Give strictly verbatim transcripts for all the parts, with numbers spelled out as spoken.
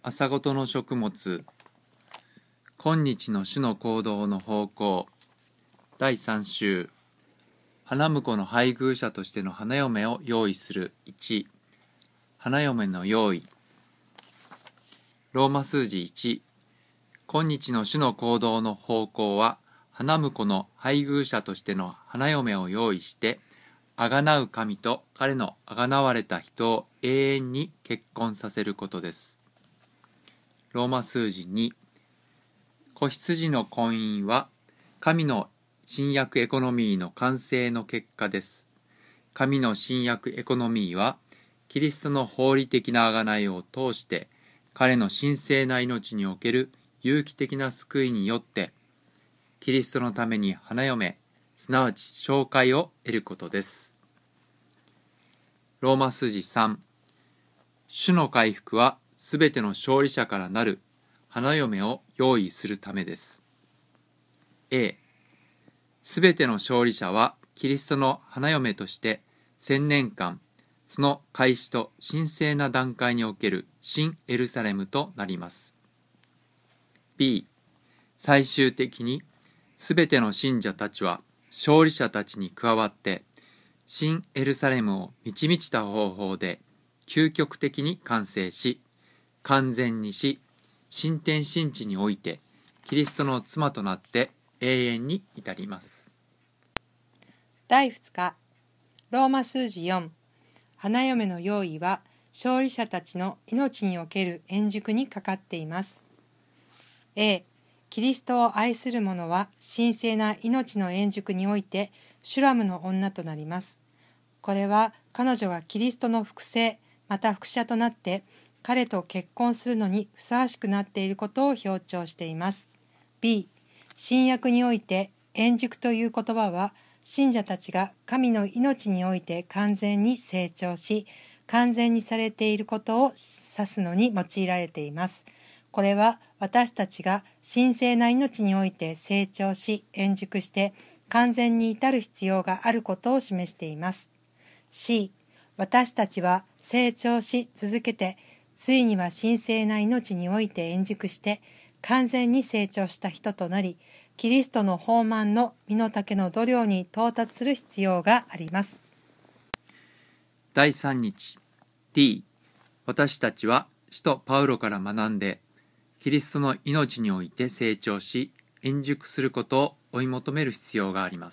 朝ごとの食物、今日の主の行動の方向、だいさん週、花婿の配偶者としての花嫁を用意する。いち、花嫁の用意。ローマ数字いち、今日の主の行動の方向は、花婿の配偶者としての花嫁を用意して、あがなう神と彼のあがなわれた人を永遠に結婚させることです。ローマ数字に、子羊の婚姻は神の新約エコノミーの完成の結果です。神の新約エコノミーは、キリストの法理的なあがないを通して、彼の神聖な命における有機的な救いによって、キリストのために花嫁、すなわち紹介を得ることです。ローマ数字さん、主の回復はすべての勝利者からなる花嫁を用意するためです。A、すべての勝利者はキリストの花嫁として千年間、その開始と神聖な段階における新エルサレムとなります。B、最終的にすべての信者たちは勝利者たちに加わって新エルサレムを満ち満ちた方法で究極的に完成し、完全にし、新天新地においてキリストの妻となって永遠に至ります。 だいふつか、ローマ数字よん、花嫁の用意は勝利者たちの命における円熟にかかっています。A、キリストを愛する者は神聖な命の円熟においてシュラムの女となります。これは彼女がキリストの複製また複写となって彼と結婚するのにふさわしくなっていることを強調しています。B、新約において円熟という言葉は信者たちが神の命において完全に成長し、完全にされていることを指すのに用いられています。これは私たちが神聖な命において成長し、円熟して完全に至る必要があることを示しています。C、私たちは成長し続けて、ついには神聖な命において円熟して完全に成長した人となり、キリストの豊満の身の丈の度量に到達する必要があります。 だいさん日 D、 私たちは使徒パウロから学んでキリストの命において成長し円熟することを追い求める必要があります。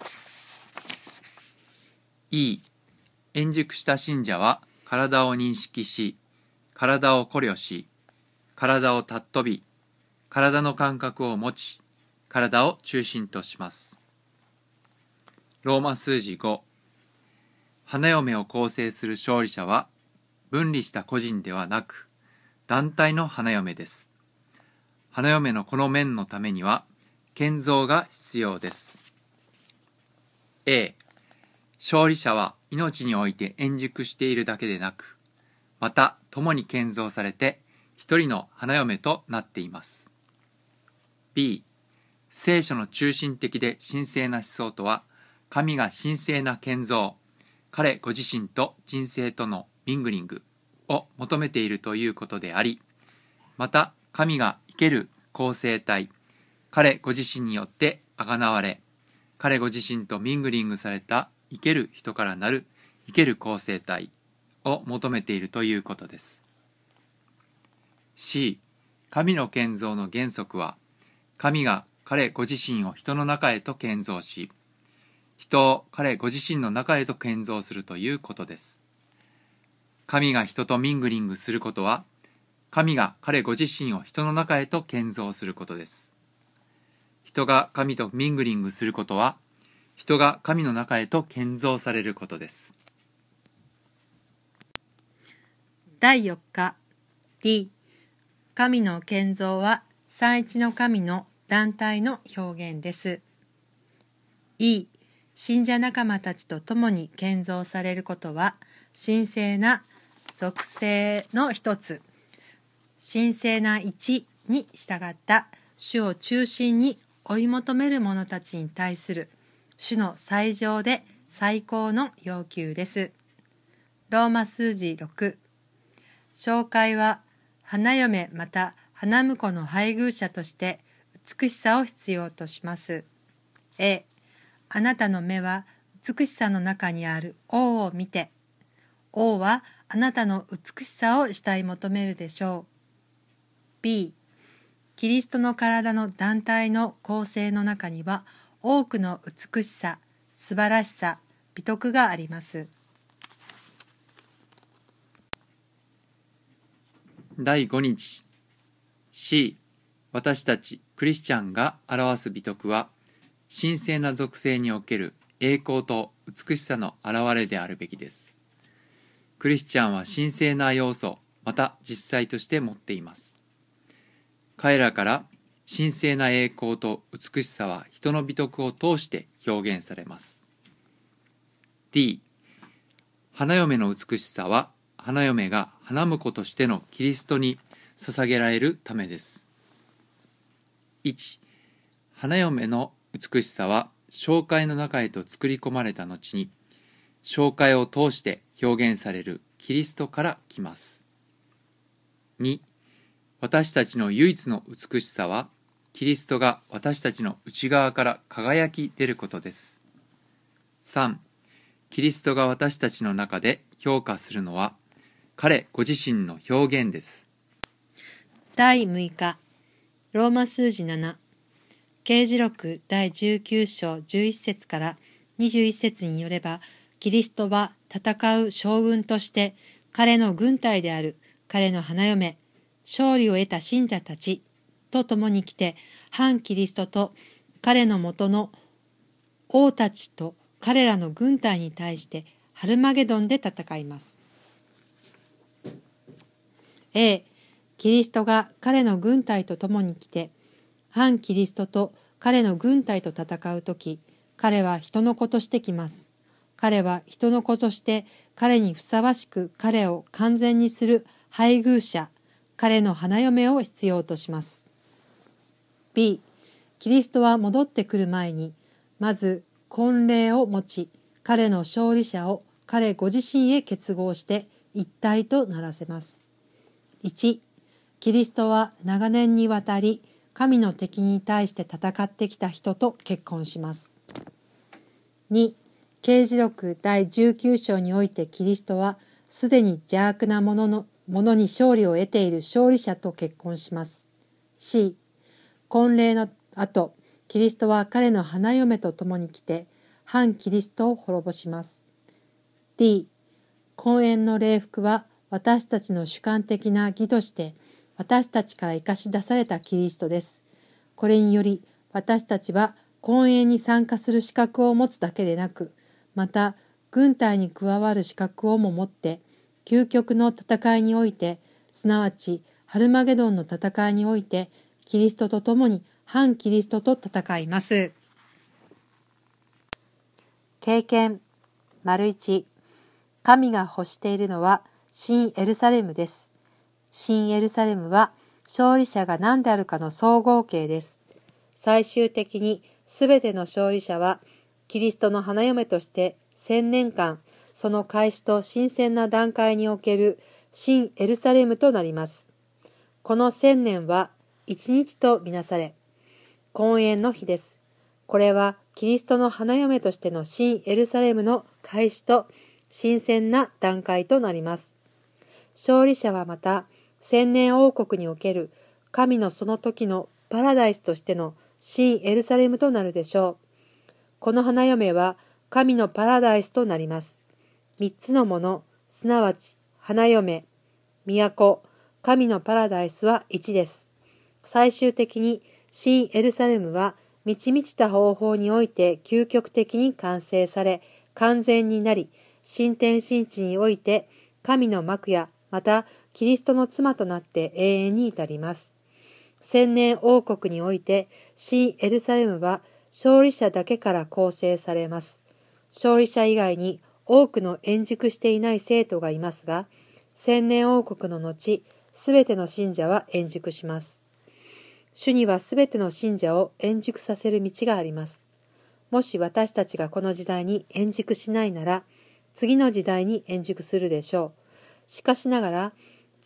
E、 円熟した信者は体を認識し、体を考慮し、体を尊び、体の感覚を持ち、体を中心とします。ローマ数字ご、花嫁を構成する勝利者は分離した個人ではなく団体の花嫁です。花嫁のこの面のためには建造が必要です。 A、 勝利者は命において円熟しているだけでなく、また共に建造されて一人の花嫁となっています。 B、 聖書の中心的で神聖な思想とは、神が神聖な建造、彼ご自身と人生とのミングリングを求めているということであり、また神が生ける構成体、彼ご自身によってあがなわれ、彼ご自身とミングリングされた生ける人からなる生ける構成体を求めているということです。 C、 神の建造の原則は、神が彼ご自身を人の中へと建造し、人を彼ご自身の中へと建造するということです。神が人とミングリングすることは、神が彼ご自身を人の中へと建造することです。人が神とミングリングすることは、人が神の中へと建造されることです。 だいよっか D、 神の建造は三一の神の団体の表現です。 E、 信者仲間たちと共に建造されることは神聖な属性の一つ、神聖な一に従った主を中心に追い求める者たちに対する主の最上で最高の要求です。ローマ数字ろく、紹介は花嫁また花婿の配偶者として美しさを必要とします。A、あなたの目は美しさの中にある王を見て、王はあなたの美しさを慕い求めるでしょう。B、キリストの体の団体の構成の中には多くの美しさ、素晴らしさ、美徳があります。 だいご日 C、 私たちクリスチャンが表す美徳は神聖な属性における栄光と美しさの表れであるべきです。クリスチャンは神聖な要素また実際として持っています。彼らから神聖な栄光と美しさは人の美徳を通して表現されます。 D、 花嫁の美しさは花嫁が花婿としてのキリストに捧げられるためです。いち、花嫁の美しさは紹介の中へと作り込まれた後に紹介を通して表現されるキリストから来ます。に、私たちの唯一の美しさはキリストが私たちの内側から輝き出ることです。さん、キリストが私たちの中で評価するのは彼ご自身の表現です。 だいむいか、ローマ数字なな、啓示録だいじゅうきゅう章じゅういち節からにじゅういち節によれば、キリストは戦う将軍として彼の軍隊である彼の花嫁、勝利を得た信者たちと共に来て、反キリストと彼の元の王たちと彼らの軍隊に対してハルマゲドンで戦います。A、キリストが彼の軍隊と共に来て、反キリストと彼の軍隊と戦うとき、彼は人の子として来ます。彼は人の子として彼にふさわしく彼を完全にする配偶者、彼の花嫁を必要とします。B、キリストは戻ってくる前に、まず婚礼を持ち、彼の勝利者を彼ご自身へ結合して一体とならせます。いち、キリストは長年にわたり神の敵に対して戦ってきた人と結婚します。に、啓示録だいじゅうきゅう章においてキリストはすでに邪悪なもののものに勝利を得ている勝利者と結婚します。C、婚礼の後、キリストは彼の花嫁と共に来て反キリストを滅ぼします。D、婚宴の礼服は私たちの主観的な義として私たちから生かし出されたキリストです。これにより私たちは婚宴に参加する資格を持つだけでなく、また軍隊に加わる資格をも持って究極の戦いにおいて、すなわちハルマゲドンの戦いにおいてキリストと共に反キリストと戦います。経験丸一、神が欲しているのは新エルサレムです。新エルサレムは勝利者が何であるかの総合形です。最終的にすべての勝利者はキリストの花嫁として千年間、その開始と神聖な段階における新エルサレムとなります。この千年は一日とみなされ、婚宴の日です。これはキリストの花嫁としての新エルサレムの開始と神聖な段階となります。勝利者はまた千年王国における神のその時のパラダイスとしての新エルサレムとなるでしょう。この花嫁は神のパラダイスとなります。三つのもの、すなわち花嫁、都、神のパラダイスは一です。最終的に新エルサレムは満ち満ちた方法において究極的に完成され、完全になり、新天新地において神の幕やまたキリストの妻となって永遠に至ります。千年王国において新エルサレムは勝利者だけから構成されます。勝利者以外に多くの円熟していない生徒がいますが、千年王国の後、すべての信者は円熟します。主にはすべての信者を円熟させる道があります。もし私たちがこの時代に円熟しないなら、次の時代に円熟するでしょう。しかしながら、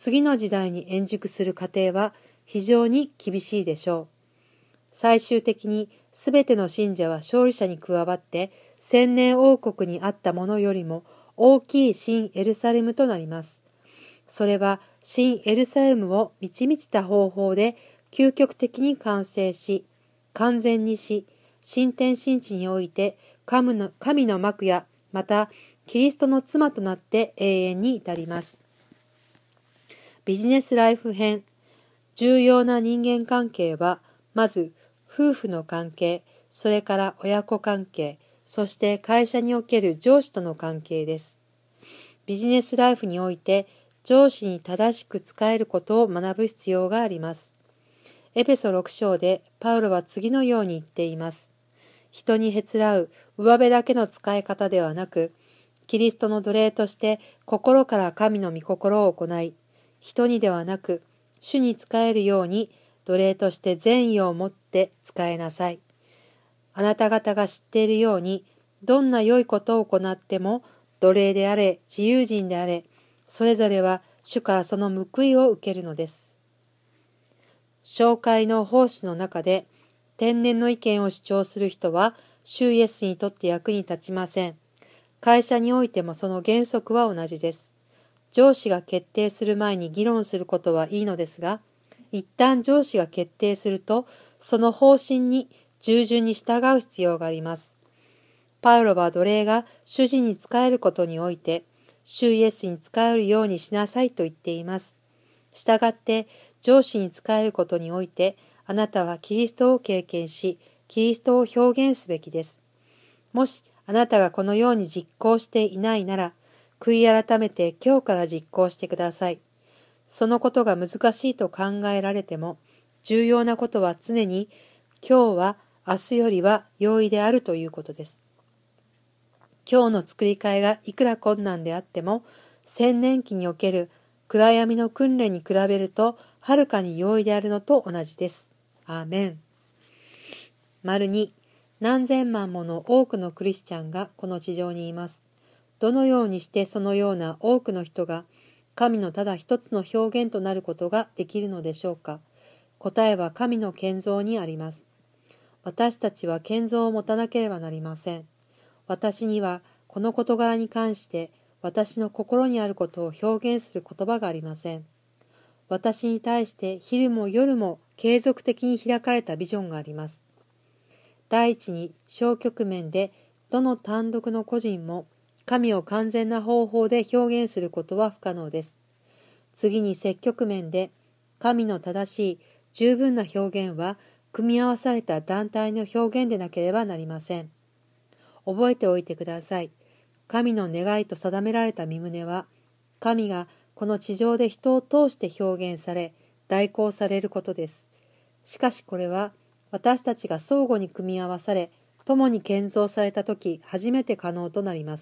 次の時代に円熟する過程は非常に厳しいでしょう。最終的にすべての信者は勝利者に加わって千年王国にあったものよりも大きい新エルサレムとなります。それは新エルサレムを満ち満ちた方法で究極的に完成し、完全にし、新天新地において神の、神の幕やまたキリストの妻となって永遠に至ります。ビジネスライフ編。重要な人間関係はまず夫婦の関係、それから親子関係、そして会社における上司との関係です。ビジネスライフにおいて上司に正しく仕えることを学ぶ必要があります。エペソろく章でパウロは次のように言っています。人にへつらう上辺だけの使い方ではなく、キリストの奴隷として心から神の御心を行い、人にではなく主に仕えるように奴隷として善意を持って仕えなさい。あなた方が知っているように、どんな良いことを行っても、奴隷であれ、自由人であれ、それぞれは主からその報いを受けるのです。紹介の奉仕の中で、天然の意見を主張する人は、主イエスにとって役に立ちません。会社においてもその原則は同じです。上司が決定する前に議論することはいいのですが、一旦上司が決定すると、その方針に従順に従う必要があります。パウロは奴隷が主人に仕えることにおいて、主イエスに仕えるようにしなさいと言っています。したがって、上司に仕えることにおいて、あなたはキリストを経験し、キリストを表現すべきです。もし、あなたがこのように実行していないなら、悔い改めて今日から実行してください。そのことが難しいと考えられても、重要なことは常に、今日は明日よりは容易であるということです。今日の作り替えがいくら困難であっても、千年期における暗闇の訓練に比べると、はるかに容易であるのと同じです。アーメン。丸に、何千万もの多くのクリスチャンがこの地上にいます。どのようにしてそのような多くの人が、神のただ一つの表現となることができるのでしょうか。答えは神の建造にあります。私たちは建造を持たなければなりません。私にはこの事柄に関して私の心にあることを表現する言葉がありません。私に対して昼も夜も継続的に開かれたビジョンがあります。第一に消極面でどの単独の個人も神を完全な方法で表現することは不可能です。次に積極面で神の正しい十分な表現は組み合わされた団体の表現でなければなりません。覚えておいてください。神の願いと定められた御旨は、神がこの地上で人を通して表現され、代行されることです。しかしこれは、私たちが相互に組み合わされ、共に建造されたとき、初めて可能となります。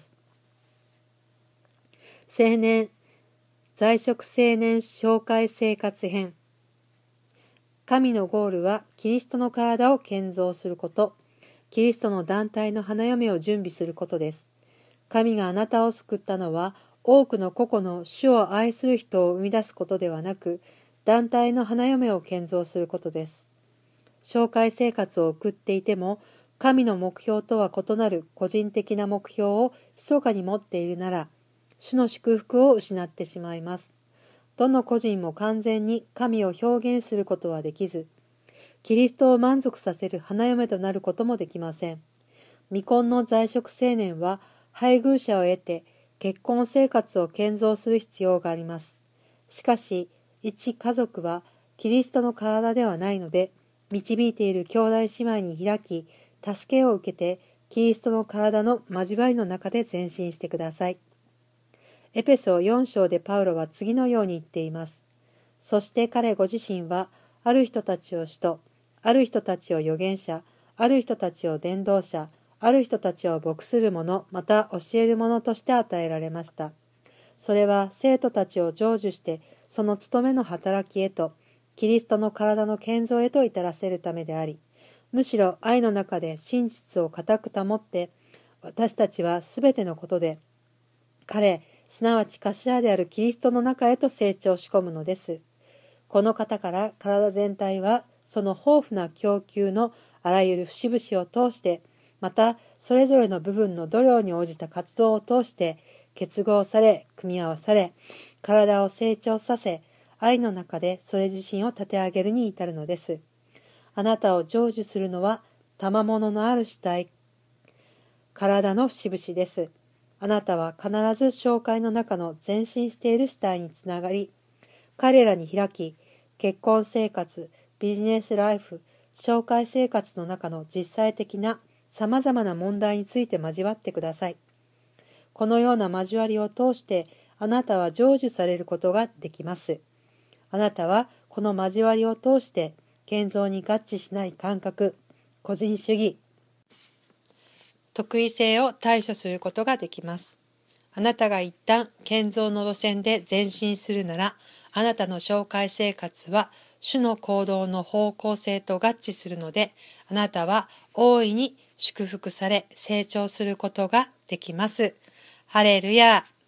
青年、在職青年紹介生活編。神のゴールはキリストの体を建造すること、キリストの団体の花嫁を準備することです。神があなたを救ったのは、多くの個々の主を愛する人を生み出すことではなく、団体の花嫁を建造することです。紹介生活を送っていても、神の目標とは異なる個人的な目標を密かに持っているなら、主の祝福を失ってしまいます。どの個人も完全に神を表現することはできず、キリストを満足させる花嫁となることもできません。未婚の在職青年は配偶者を得て結婚生活を建造する必要があります。しかし、一家族はキリストの体ではないので、導いている兄弟姉妹に開き、助けを受けてキリストの体の交わりの中で前進してください。エペソよん章でパウロは次のように言っています。そして彼ご自身は、ある人たちを使徒、ある人たちを預言者、ある人たちを伝道者、ある人たちを牧する者、また教える者として与えられました。それは生徒たちを成就して、その務めの働きへと、キリストの体の建造へと至らせるためであり、むしろ愛の中で真実を固く保って、私たちはすべてのことで、彼、 すなわち頭であるキリストの中へと成長し込むのです。この方から体全体はその豊富な供給のあらゆる節々を通して、またそれぞれの部分の度量に応じた活動を通して結合され、組み合わされ、体を成長させ、愛の中でそれ自身を立て上げるに至るのです。あなたを成就するのは賜物のある主体、体の節々です。あなたは必ず教会の中の前進している主体につながり、彼らに開き、結婚生活、ビジネスライフ、教会生活の中の実際的なさまざまな問題について交わってください。このような交わりを通してあなたは成就されることができます。あなたはこの交わりを通して建造に合致しない感覚、個人主義、特異性を対処することができます。あなたが一旦建造の路線で前進するなら、あなたの教会生活は主の行動の方向性と合致するので、あなたは大いに祝福され成長することができます。ハレルヤ。